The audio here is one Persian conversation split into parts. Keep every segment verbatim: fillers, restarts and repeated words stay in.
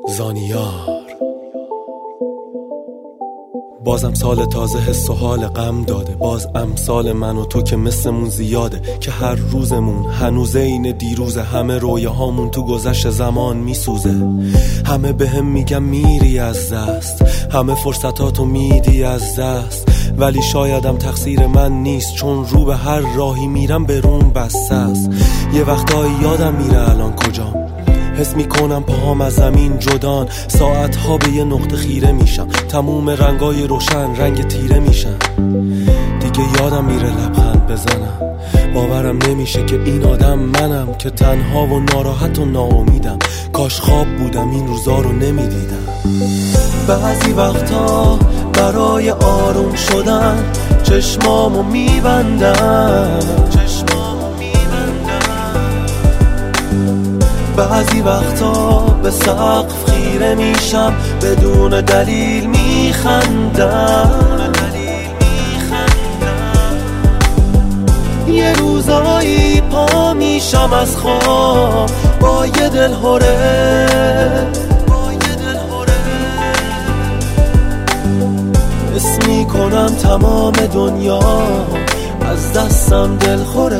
زانیار. بازم سال تازه حس و حال غم داده، باز امثال من و تو که مثلمون زیاده، که هر روزمون هنوز این دیروزه، همه رویاهامون تو گذشت زمان میسوزه. همه به هم میگم میری از دست، همه فرصتاتو میدی از دست، ولی شایدم تقصیر من نیست، چون رو به هر راهی میرم به روم بسته است. یه وقتایی یادم میره الان کجام، حس میکنم پاهام از زمین جدان، ساعتها به یه نقطه خیره میشم، تموم رنگای روشن رنگ تیره میشن. دیگه یادم میره لبخند بزنم، باورم نمیشه که این آدم منم، که تنها و ناراحت و ناامیدم، کاش خواب بودم این روزا رو نمیدیدم. بعضی وقتا برای آروم شدن چشمامو میبندم، بعضی وقتا به سقف خیره میشم، بدون دلیل میخندم. یه روزایی پا میشم از خواب با یه دل هره، حس میکنم تمام دنیا از دستم دل خوره.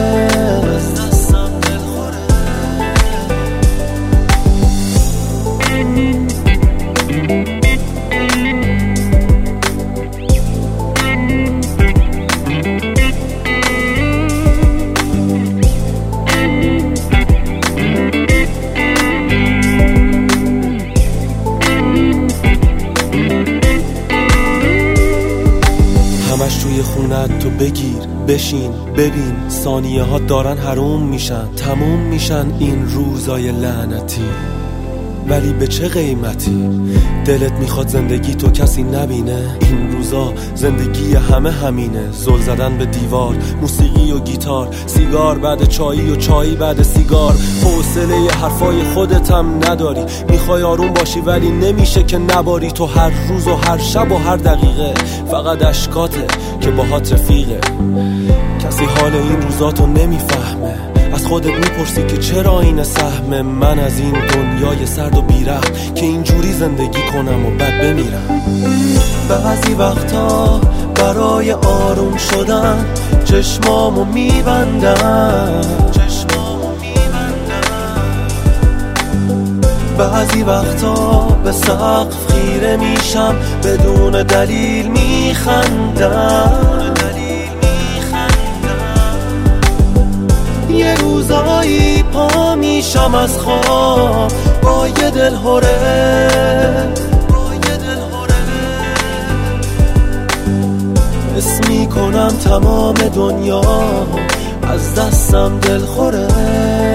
همش توی خونت تو بگیر بشین ببین، ثانیه ها دارن حروم میشن، تموم میشن این روزای لعنتی، ولی به چه قیمتی؟ دلت میخواد زندگی تو کسی نبینه، این روزا زندگی همه همینه، زل زدن به دیوار، موسیقی و گیتار، سیگار بعد چایی و چایی بعد سیگار. حوصله حرفای خودتم نداری، میخوای آروم باشی ولی نمیشه که نباری، تو هر روز و هر شب و هر دقیقه فقط اشکاته که باهات رفیقه. کسی حال این روزاتو نمیفهمه، از خودت میپرسی که چرا این سهم من از این دنیای سرد و بی‌رحم، که اینجوری زندگی کنم و بعد بمیرم. بعضی وقتا برای آروم شدن چشمامو میبندم، بعضی وقتا به سقف خیره میشم، بدون دلیل میخندم. یه روزایی پا میشم از خواب با یه دل هره، حس میکنم تمام دنیا از دستم دل خوره.